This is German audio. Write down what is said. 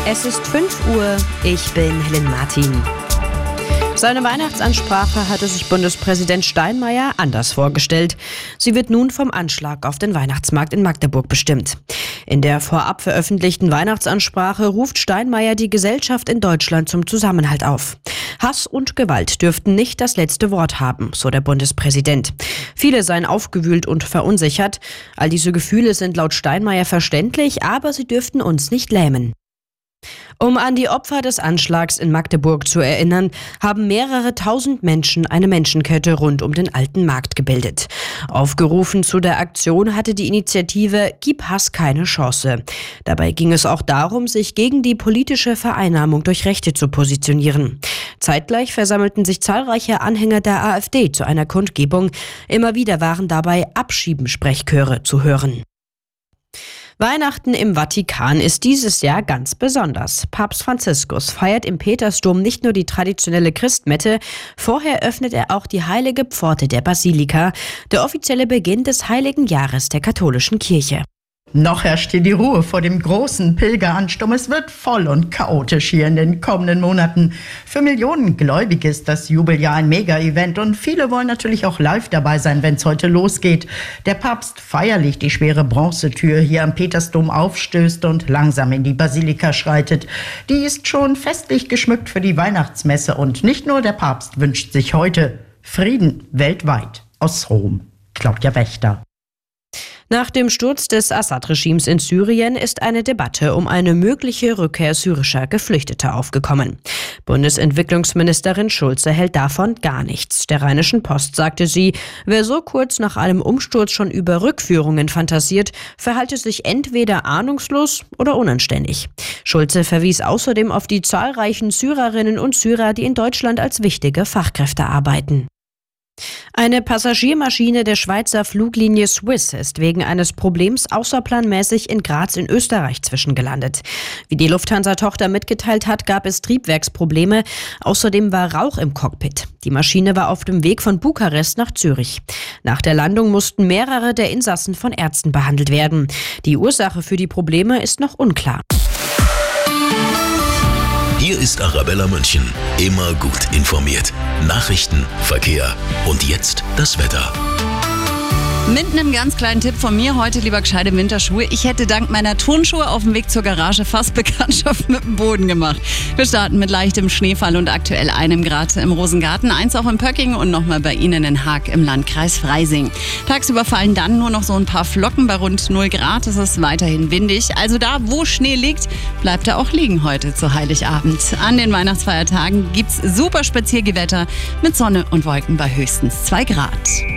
Es ist 5 Uhr, ich bin Helen Martin. Seine Weihnachtsansprache hatte sich Bundespräsident Steinmeier anders vorgestellt. Sie wird nun vom Anschlag auf den Weihnachtsmarkt in Magdeburg bestimmt. In der vorab veröffentlichten Weihnachtsansprache ruft Steinmeier die Gesellschaft in Deutschland zum Zusammenhalt auf. Hass und Gewalt dürften nicht das letzte Wort haben, so der Bundespräsident. Viele seien aufgewühlt und verunsichert. All diese Gefühle sind laut Steinmeier verständlich, aber sie dürften uns nicht lähmen. Um an die Opfer des Anschlags in Magdeburg zu erinnern, haben mehrere tausend Menschen eine Menschenkette rund um den alten Markt gebildet. Aufgerufen zu der Aktion hatte die Initiative Gib Hass keine Chance. Dabei ging es auch darum, sich gegen die politische Vereinnahmung durch Rechte zu positionieren. Zeitgleich versammelten sich zahlreiche Anhänger der AfD zu einer Kundgebung. Immer wieder waren dabei Abschiebensprechchöre zu hören. Weihnachten im Vatikan ist dieses Jahr ganz besonders. Papst Franziskus feiert im Petersdom nicht nur die traditionelle Christmette, vorher öffnet er auch die heilige Pforte der Basilika, der offizielle Beginn des heiligen Jahres der katholischen Kirche. Noch herrscht hier die Ruhe vor dem großen Pilgeransturm. Es wird voll und chaotisch hier in den kommenden Monaten. Für Millionen Gläubige ist das Jubeljahr ein Mega-Event und viele wollen natürlich auch live dabei sein, wenn es heute losgeht. Der Papst feierlich die schwere Bronzetür hier am Petersdom aufstößt und langsam in die Basilika schreitet. Die ist schon festlich geschmückt für die Weihnachtsmesse und nicht nur der Papst wünscht sich heute Frieden weltweit. Aus Rom, Claudia Wächter. Nach dem Sturz des Assad-Regimes in Syrien ist eine Debatte um eine mögliche Rückkehr syrischer Geflüchteter aufgekommen. Bundesentwicklungsministerin Schulze hält davon gar nichts. Der Rheinischen Post sagte sie, wer so kurz nach einem Umsturz schon über Rückführungen fantasiert, verhalte sich entweder ahnungslos oder unanständig. Schulze verwies außerdem auf die zahlreichen Syrerinnen und Syrer, die in Deutschland als wichtige Fachkräfte arbeiten. Eine Passagiermaschine der Schweizer Fluglinie Swiss ist wegen eines Problems außerplanmäßig in Graz in Österreich zwischengelandet. Wie die Lufthansa-Tochter mitgeteilt hat, gab es Triebwerksprobleme. Außerdem war Rauch im Cockpit. Die Maschine war auf dem Weg von Bukarest nach Zürich. Nach der Landung mussten mehrere der Insassen von Ärzten behandelt werden. Die Ursache für die Probleme ist noch unklar. Hier ist Arabella München. Immer gut informiert. Nachrichten, Verkehr und jetzt das Wetter. Mit einem ganz kleinen Tipp von mir heute lieber gescheite Winterschuhe. Ich hätte dank meiner Turnschuhe auf dem Weg zur Garage fast Bekanntschaft mit dem Boden gemacht. Wir starten mit leichtem Schneefall und aktuell 1 Grad im Rosengarten, 1 auch in Pöcking und nochmal bei Ihnen in Haag im Landkreis Freising. Tagsüber fallen dann nur noch so ein paar Flocken bei rund 0 Grad. Es ist weiterhin windig. Also da, wo Schnee liegt, bleibt er auch liegen heute zu Heiligabend. An den Weihnachtsfeiertagen gibt's super Spaziergewetter mit Sonne und Wolken bei höchstens 2 Grad.